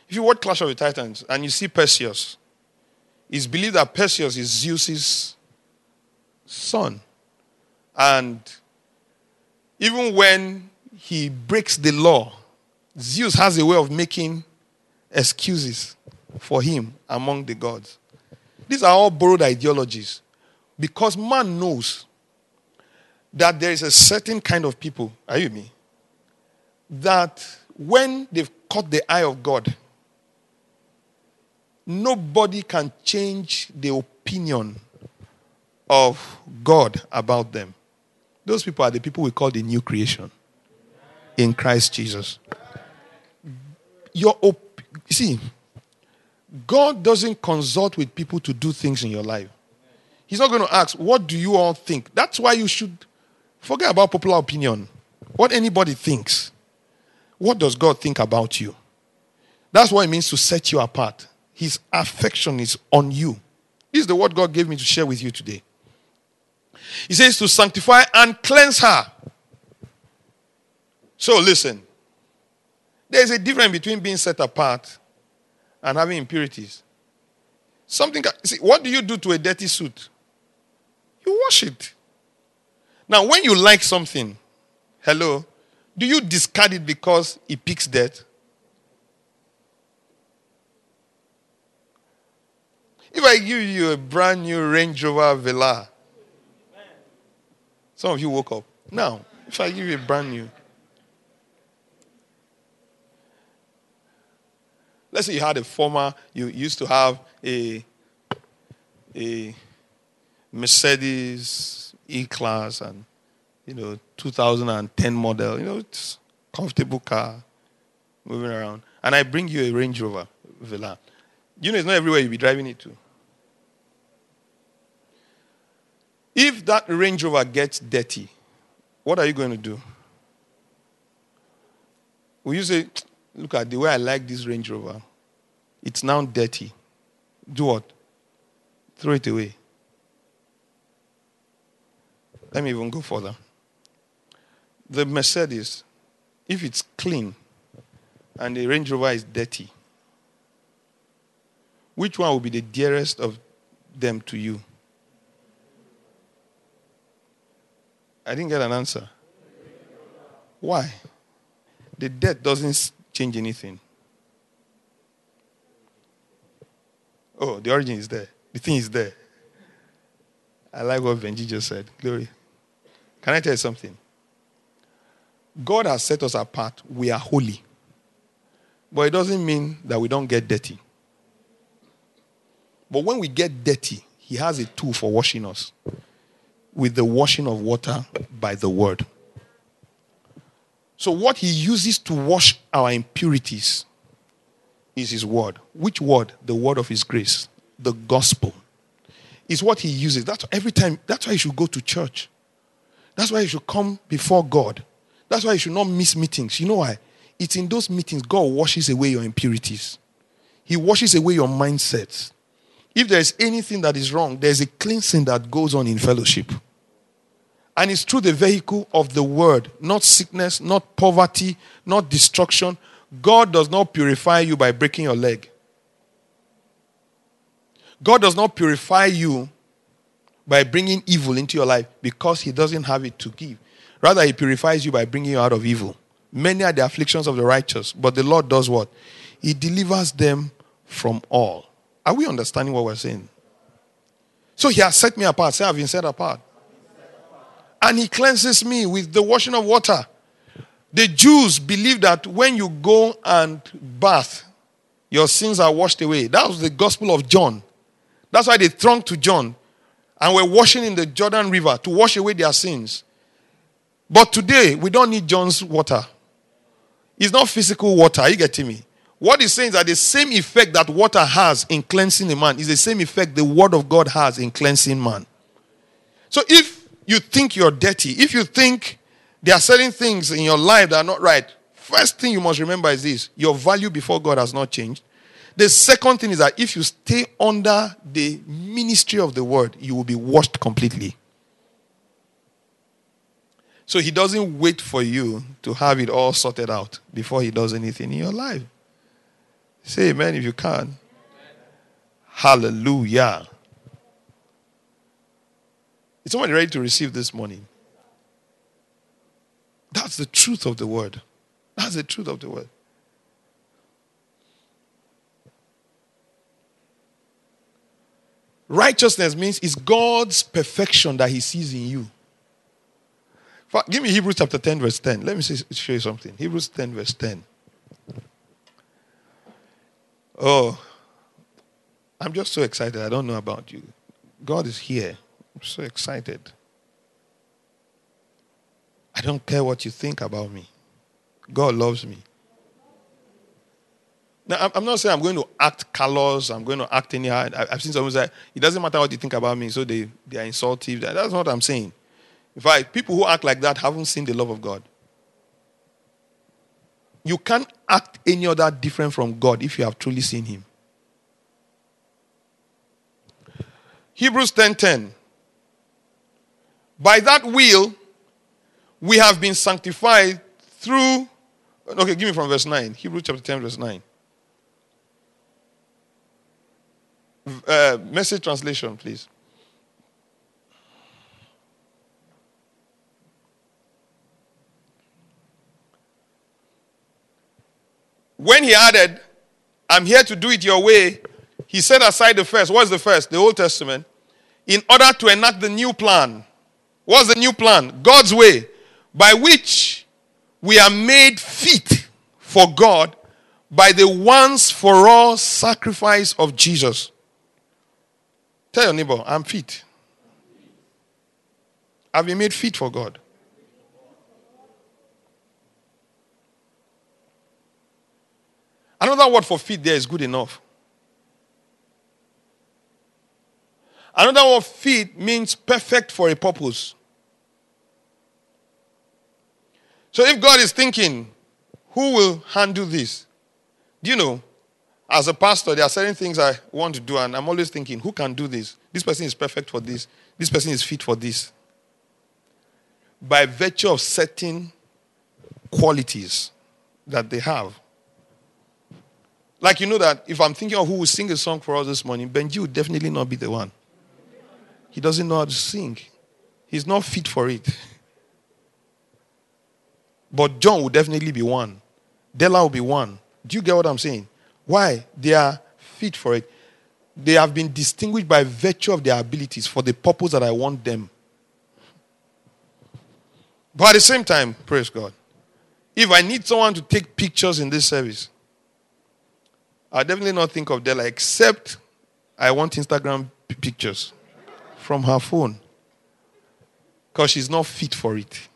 If you watch Clash of the Titans and you see Perseus, it's believed that Perseus is Zeus's son. And even when he breaks the law, Zeus has a way of making excuses for him among the gods. These are all borrowed ideologies. Because man knows that there is a certain kind of people, are you with me, that when they've caught the eye of God, nobody can change the opinion of God about them. Those people are the people we call the new creation in Christ Jesus. You see, God doesn't consult with people to do things in your life. He's not going to ask, what do you all think? That's why you should forget about popular opinion. What anybody thinks. What does God think about you? That's what it means to set you apart. His affection is on you. This is the word God gave me to share with you today. He says to sanctify and cleanse her. So listen. There's a difference between being set apart and having impurities. See, what do you do to a dirty suit? You wash it. Now, when you like something, hello, do you discard it because it picks dirt? If I give you a brand new Range Rover Velar, some of you woke up. Now, if I give you a brand new, let's say you had you used to have a Mercedes E-Class and, 2010 model, it's comfortable car, moving around. And I bring you a Range Rover Velar. It's not everywhere you'll be driving it to. If that Range Rover gets dirty, what are you going to do? Will you say, look at the way I like this Range Rover. It's now dirty. Do what? Throw it away. Let me even go further. The Mercedes, if it's clean and the Range Rover is dirty, which one will be the dearest of them to you? I didn't get an answer. Why? The dirt doesn't change anything. Oh, the origin is there. The thing is there. I like what Benji just said. Glory. Can I tell you something? God has set us apart. We are holy. But it doesn't mean that we don't get dirty. But when we get dirty, He has a tool for washing us. With the washing of water by the word. So what He uses to wash our impurities is His word. Which word? The word of His grace. The gospel. Is what He uses. That's every time. That's why you should go to church. That's why you should come before God. That's why you should not miss meetings. You know why? It's in those meetings God washes away your impurities. He washes away your mindsets. If there is anything that is wrong, there's a cleansing that goes on in fellowship. And it's through the vehicle of the word, not sickness, not poverty, not destruction. God does not purify you by breaking your leg. God does not purify you by bringing evil into your life because He doesn't have it to give. Rather, He purifies you by bringing you out of evil. Many are the afflictions of the righteous, but the Lord does what? He delivers them from all. Are we understanding what we're saying? So He has set me apart. Say, I've been set apart. And He cleanses me with the washing of water. The Jews believe that when you go and bath, your sins are washed away. That was the gospel of John. That's why they thronged to John and were washing in the Jordan River to wash away their sins. But today, we don't need John's water. It's not physical water. Are you getting me? What he's saying is that the same effect that water has in cleansing a man is the same effect the word of God has in cleansing man. So if you think you're dirty, if you think there are certain things in your life that are not right, first thing you must remember is this: your value before God has not changed. The second thing is that if you stay under the ministry of the word, you will be washed completely. So He doesn't wait for you to have it all sorted out before He does anything in your life. Say amen if you can. Hallelujah. Is somebody ready to receive this morning? That's the truth of the word. That's the truth of the word. Righteousness means it's God's perfection that he sees in you. Give me Hebrews chapter 10 verse 10. Let me show you something. Hebrews 10 verse 10. Oh, I'm just so excited. I don't know about you. God is here. I'm so excited. I don't care what you think about me. God loves me. Now, I'm not saying I'm going to act callous. I'm going to act anyhow. I've seen someone say, it doesn't matter what you think about me, so they are insultive. That's not what I'm saying. In fact, people who act like that haven't seen the love of God. You can't act any other different from God if you have truly seen him. Hebrews 10:10. By that will, we have been sanctified through... Okay, give me from verse 9. Hebrews chapter 10, verse 9. Message translation, please. When he added, I'm here to do it your way, he set aside the first. What's the first? The Old Testament. In order to enact the new plan. What's the new plan? God's way, by which we are made fit for God by the once for all sacrifice of Jesus. Tell your neighbor, I'm fit. I've been made fit for God. Another word for fit there is good enough. Another word fit means perfect for a purpose. So if God is thinking, who will handle this? Do you know, as a pastor, there are certain things I want to do, and I'm always thinking, who can do this? This person is perfect for this. This person is fit for this. By virtue of certain qualities that they have. Like, you know that if I'm thinking of who will sing a song for us this morning, Benji would definitely not be the one. He doesn't know how to sing. He's not fit for it. But John will definitely be one. Della will be one. Do you get what I'm saying? Why? They are fit for it. They have been distinguished by virtue of their abilities for the purpose that I want them. But at the same time, praise God, if I need someone to take pictures in this service, I'll definitely not think of Della, except I want Instagram pictures from her phone. Because she's not fit for it.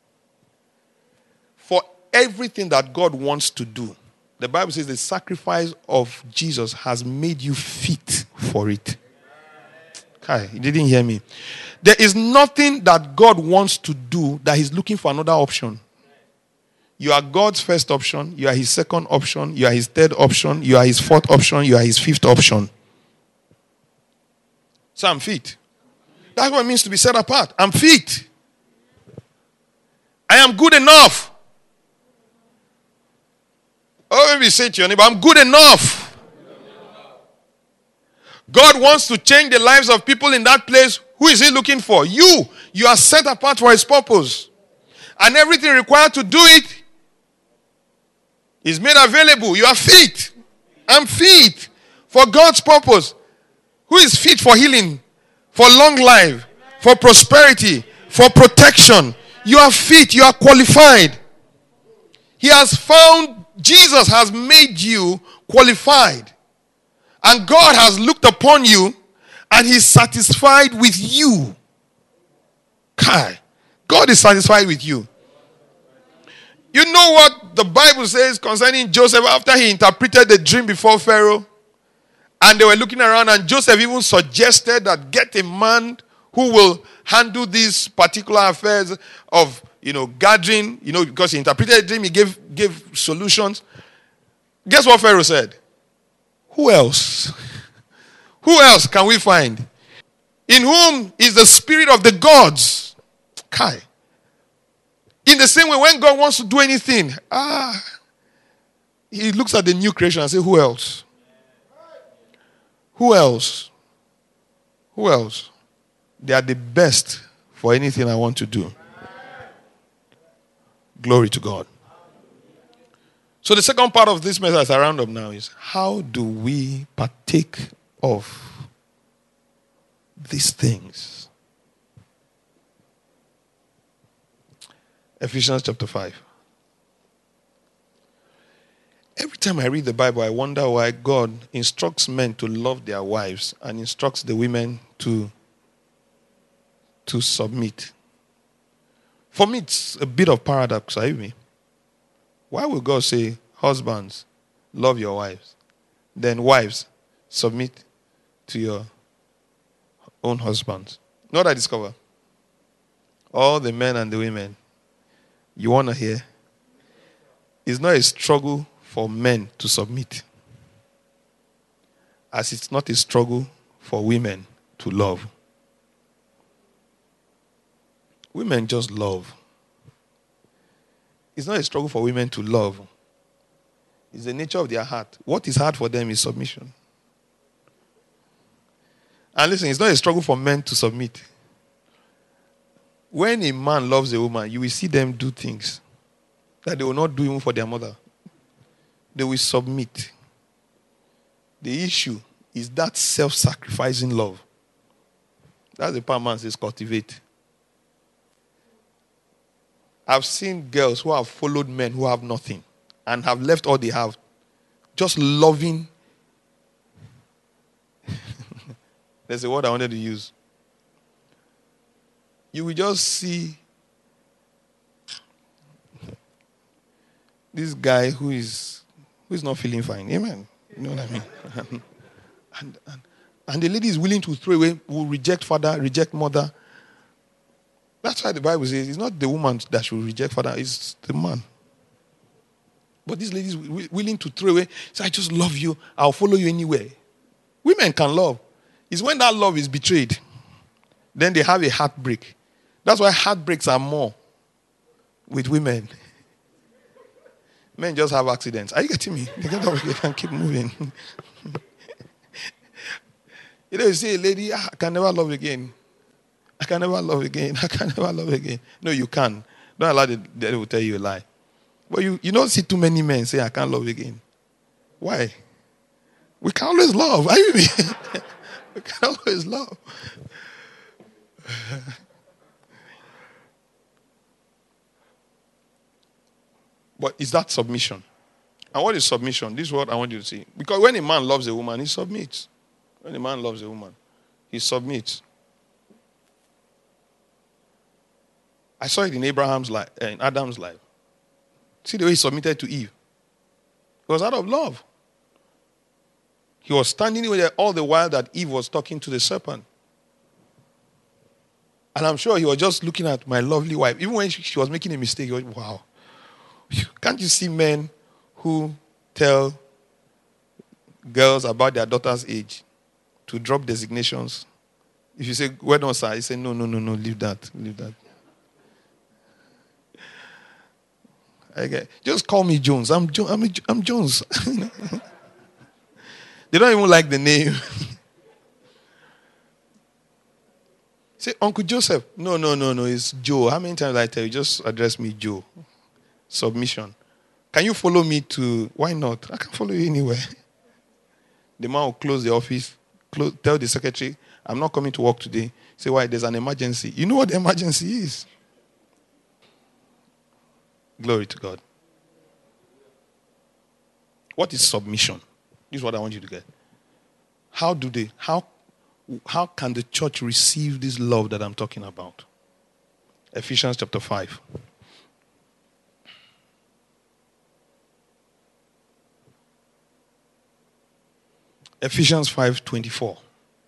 For everything that God wants to do, the Bible says the sacrifice of Jesus has made you fit for it. Kai, you didn't hear me. There is nothing that God wants to do that he's looking for another option. You are God's first option. You are his second option. You are his third option. You are his fourth option. You are his fifth option. So I'm fit. That's what it means to be set apart. I'm fit. I am good enough. Oh, maybe say to your neighbor, I'm good enough. God wants to change the lives of people in that place. Who is he looking for? You. You are set apart for his purpose. And everything required to do it is made available. You are fit. I'm fit for God's purpose. Who is fit for healing? For long life? For prosperity? For protection? You are fit. You are qualified. He has found, Jesus has made you qualified. And God has looked upon you and he's satisfied with you. Kai, God is satisfied with you. You know what the Bible says concerning Joseph after he interpreted the dream before Pharaoh? And they were looking around, and Joseph even suggested that get a man who will handle these particular affairs of, gathering, because he interpreted the dream, he gave solutions. Guess what Pharaoh said? Who else? Who else can we find? In whom is the spirit of the gods? Kai. In the same way, when God wants to do anything, He looks at the new creation and says, who else? Who else? Who else? They are the best for anything I want to do. Glory to God. So the second part of this message as I round up now is, how do we partake of these things? Ephesians chapter 5. Every time I read the Bible, I wonder why God instructs men to love their wives and instructs the women to submit. For me, it's a bit of paradox, are you with me? Why would God say, husbands, love your wives, then wives, submit to your own husbands? Know what I discover? All the men and the women, you want to hear? It's not a struggle for men to submit, as it's not a struggle for women to love. Women just love. It's not a struggle for women to love. It's the nature of their heart. What is hard for them is submission. And listen, it's not a struggle for men to submit. When a man loves a woman, you will see them do things that they will not do even for their mother. They will submit. The issue is that self-sacrificing love. That's the part man says cultivate. I've seen girls who have followed men who have nothing and have left all they have, just loving. There's a word I wanted to use. You will just see this guy who is not feeling fine. Amen. You know what I mean? and the lady is willing to throw away, will reject father, reject mother. That's why the Bible says it's not the woman that should reject father, it's the man. But this lady is willing to throw away. Say, I just love you. I'll follow you anywhere. Women can love. It's when that love is betrayed, then they have a heartbreak. That's why heartbreaks are more with women. Men just have accidents. Are you getting me? They get up, they can keep moving. You say, lady, I can never love again. I can never love again. I can never love again. No, you can. Don't allow the devil to tell you a lie. But you don't see too many men say, I can't love again. Why? We can always love. Are you with me? We can always love. But is that submission? And what is submission? This is what I want you to see. Because when a man loves a woman, he submits. When a man loves a woman, he submits. I saw it in Abraham's life, in Adam's life. See the way he submitted to Eve. It was out of love. He was standing there all the while that Eve was talking to the serpent. And I'm sure he was just looking at my lovely wife. Even when she was making a mistake, he was, wow. Can't you see men who tell girls about their daughter's age to drop designations? If you say, where don't sir? He say, no, leave that. Okay. Just call me Jones. I'm Jones. They don't even like the name. Say, Uncle Joseph. No, it's Joe. How many times did I tell you? Just address me Joe. Submission. Can you follow me to... Why not? I can follow you anywhere. The man will close the office, tell the secretary, I'm not coming to work today. Say, why? There's an emergency. You know what the emergency is? Glory to God. What is submission? This is what I want you to get. How can the church receive this love that I'm talking about? Ephesians chapter 5. Ephesians 5:24.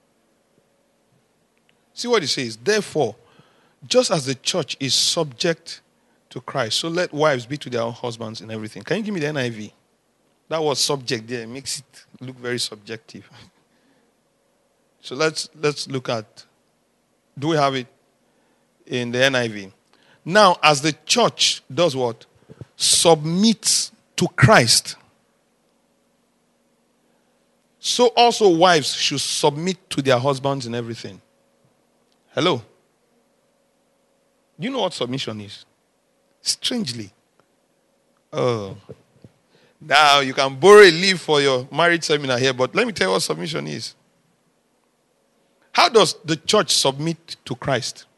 See what it says. Therefore, just as the church is subject to Christ, so let wives be to their own husbands in everything. Can you give me the NIV? That word subject there makes it look very subjective. So let's look at, do we have it in the NIV? Now, as the church does what? Submits to Christ. So also wives should submit to their husbands in everything. Hello? Do you know what submission is? Strangely. Oh. Now you can borrow a leave for your marriage seminar here, but let me tell you what submission is. How does the church submit to Christ?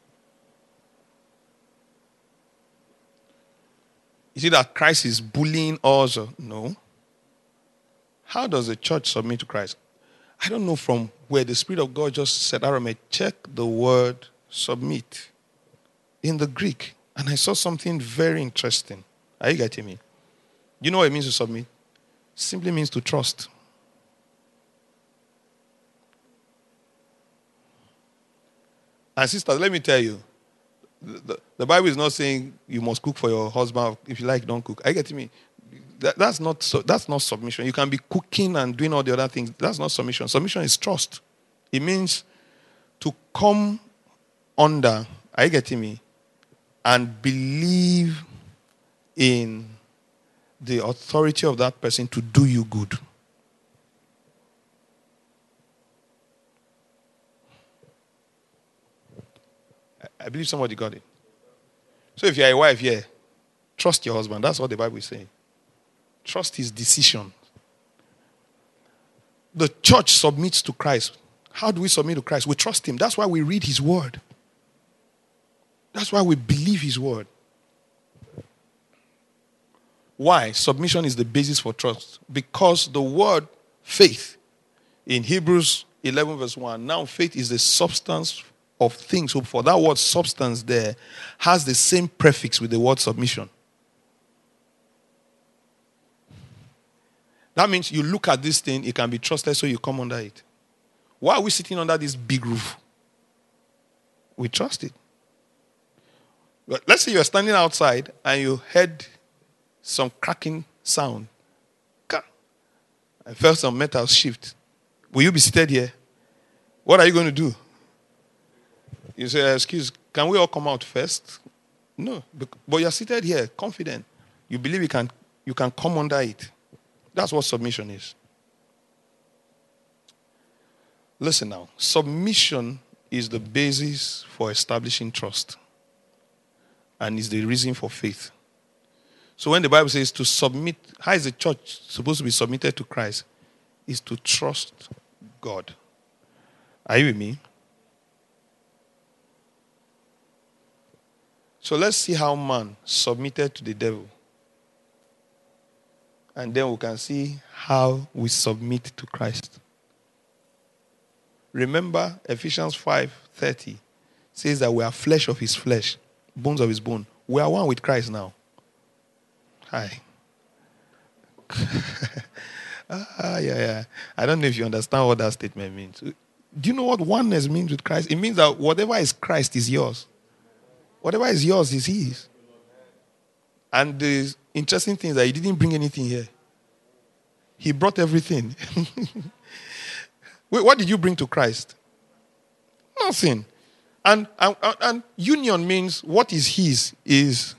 Is it that Christ is bullying us? No. How does the church submit to Christ? I don't know from where the Spirit of God just said, Arame, check the word submit in the Greek. And I saw something very interesting. Are you getting me? You know what it means to submit? Simply means to trust. And sisters, let me tell you, the Bible is not saying you must cook for your husband. If you like, don't cook. Are you getting me? That's not submission. You can be cooking and doing all the other things. That's not submission. Submission is trust. It means to come under, are you getting me? And believe in the authority of that person to do you good. I believe somebody got it. So if you're a wife here, trust your husband. That's what the Bible is saying. Trust his decision. The church submits to Christ. How do we submit to Christ? We trust him. That's why we read his word. That's why we believe his word. Why? Submission is the basis for trust. Because the word faith in Hebrews 11 verse 1, now faith is the substance of things hoped for. That word substance there has the same prefix with the word submission. That means you look at this thing, it can be trusted, so you come under it. Why are we sitting under this big roof? We trust it. But let's say you're standing outside and you heard some cracking sound. I felt some metal shift. Will you be seated here? What are you going to do? You say, excuse, can we all come out first? No. But you're seated here, confident. You believe you can come under it. That's what submission is. Listen now. Submission is the basis for establishing trust. And is the reason for faith. So when the Bible says to submit, how is the church supposed to be submitted to Christ? Is to trust God. Are you with me? So let's see how man submitted to the devil. And then we can see how we submit to Christ. Remember Ephesians 5:30 says that we are flesh of his flesh, bones of his bone. We are one with Christ now. Hi. Yeah. I don't know if you understand what that statement means. Do you know what oneness means with Christ? It means that whatever is Christ is yours. Whatever is yours is his. And the interesting thing is that he didn't bring anything here. He brought everything. Wait, what did you bring to Christ? Nothing. And union means what is his is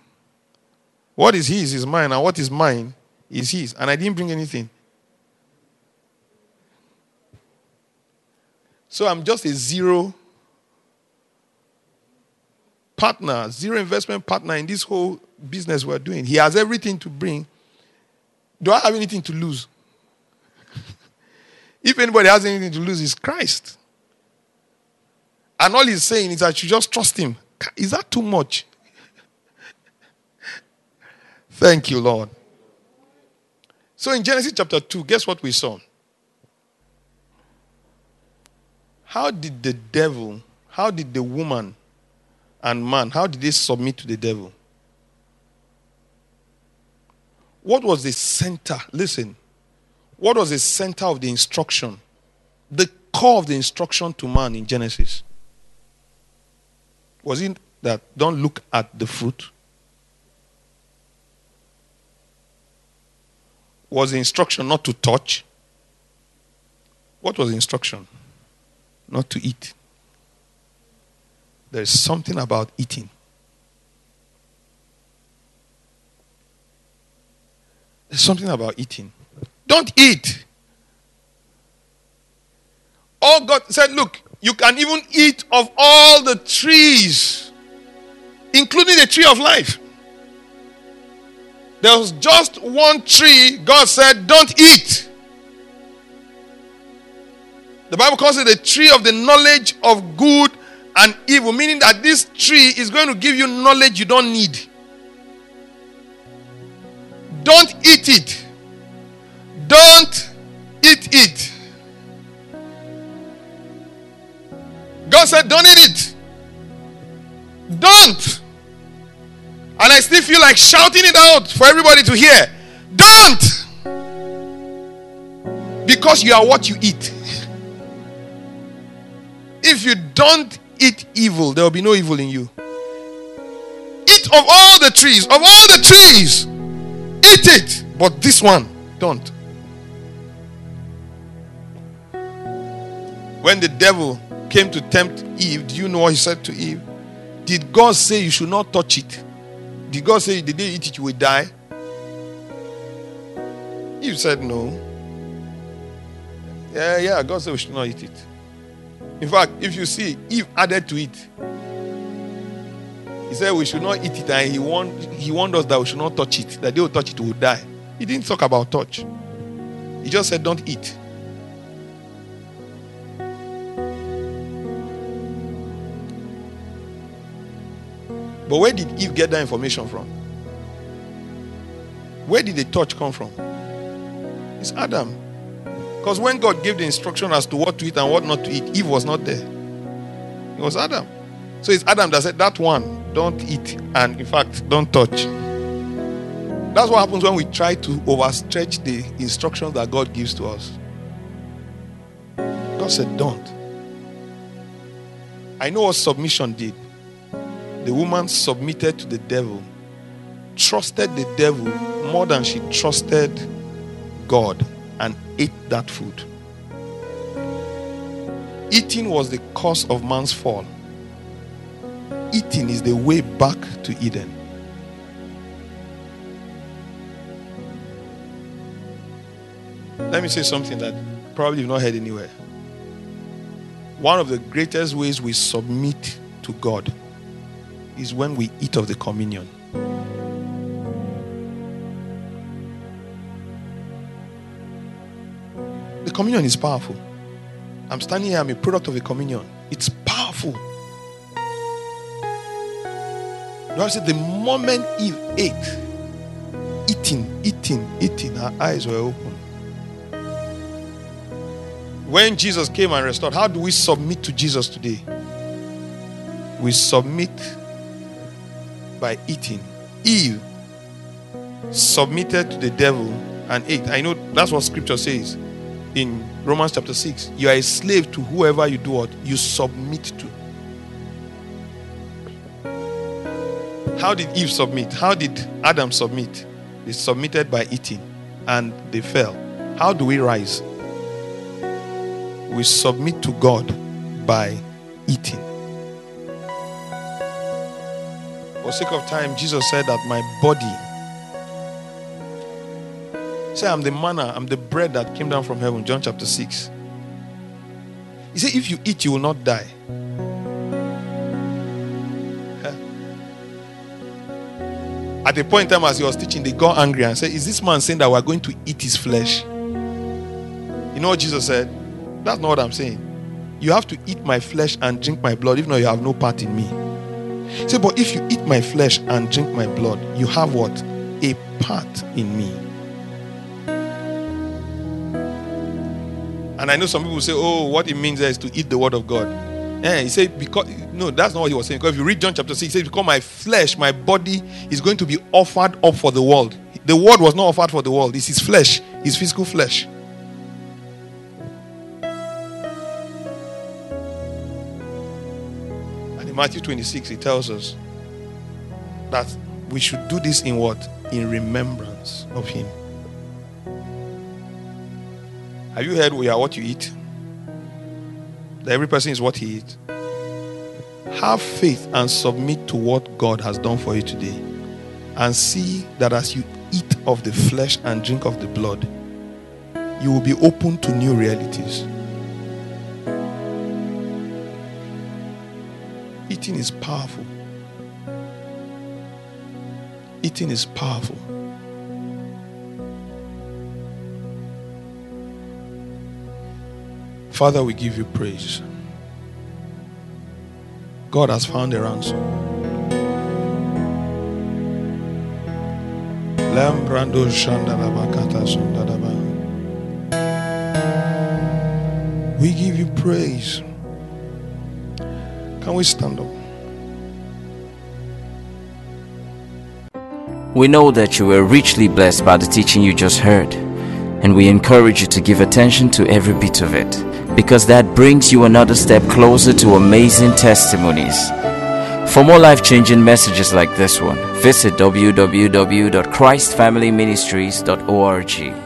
mine, and what is mine is his. And I didn't bring anything. So I'm just a zero partner, zero investment partner in this whole business we're doing. He has everything to bring. Do I have anything to lose? If anybody has anything to lose, it's Christ. And all he's saying is that you just trust him. Is that too much? Thank you, Lord. So in Genesis chapter 2, guess what we saw? How did the woman and man, how did they submit to the devil? What was the center? Listen. What was the center of the instruction? The core of the instruction to man in Genesis? Was it that don't look at the fruit? Was the instruction not to touch? What was the instruction? Not to eat. There is something about eating. There's something about eating. Don't eat. All God said, look, you can even eat of all the trees, including the tree of life. There was just one tree God said, don't eat. The Bible calls it the tree of the knowledge of good and evil, meaning that this tree is going to give you knowledge you don't need. Don't eat it. Don't eat it. God said, don't eat it. Don't. And I still feel like shouting it out for everybody to hear. Don't. Because you are what you eat. If you don't eat evil, there will be no evil in you. Eat of all the trees, eat it. But this one, don't. When the devil came to tempt Eve, do you know what he said to Eve? Did God say you should not touch it? Did God say the day you eat it you will die? Eve said no. Yeah, God said we should not eat it. In fact, if you see, Eve added to it. He said we should not eat it, and he warned us that we should not touch it. That they will touch it, we will die. He didn't talk about touch. He just said don't eat. But where did Eve get that information from? Where did the touch come from? It's Adam. Because when God gave the instruction as to what to eat and what not to eat, Eve was not there. It was Adam. So it's Adam that said, that one, don't eat. And in fact, don't touch. That's what happens when we try to overstretch the instructions that God gives to us. God said, don't. I know what submission did. The woman submitted to the devil, trusted the devil more than she trusted God, and ate that food. Eating was the cause of man's fall. Eating is the way back to Eden. Let me say something that probably you've not heard anywhere. One of the greatest ways we submit to God is when we eat of the communion. The communion is powerful. I'm standing here, I'm a product of a communion. It's powerful. The Bible said the moment Eve ate, eating, her eyes were open. When Jesus came and restored, how do we submit to Jesus today? We submit by eating. Eve submitted to the devil and ate. I know that's what scripture says in Romans chapter 6. You are a slave to whoever you do what you submit to. How did Eve submit? How did Adam submit? They submitted by eating and they fell. How do we rise? We submit to God by eating. For sake of time, Jesus said that my body, say I'm the manna, I'm the bread that came down from heaven, John chapter 6. He said if you eat, you will not die. At a point in time as he was teaching, they got angry and said, is this man saying that we're going to eat his flesh? You know what Jesus said? That's not what I'm saying. You have to eat my flesh and drink my blood. If not, you have no part in me. He said, but if you eat my flesh and drink my blood, you have what? A part in me. And I know some people say, oh, what it means is to eat the word of God. He said, because no, that's not what he was saying. Because if you read John chapter 6, he says, because my flesh, my body is going to be offered up for the world. The word was not offered for the world. It's his flesh, his physical flesh. And in Matthew 26, he tells us that we should do this in what? In remembrance of him. Have you heard we are what you eat? That every person is what he eats. Have faith and submit to what God has done for you today. And see that as you eat of the flesh and drink of the blood, you will be open to new realities. Eating is powerful. Eating is powerful. Father, we give you praise. God has found a ransom. We give you praise. Can we stand up? We know that you were richly blessed by the teaching you just heard, and we encourage you to give attention to every bit of it, because that brings you another step closer to amazing testimonies. For more life-changing messages like this one, visit www.christfamilyministries.org.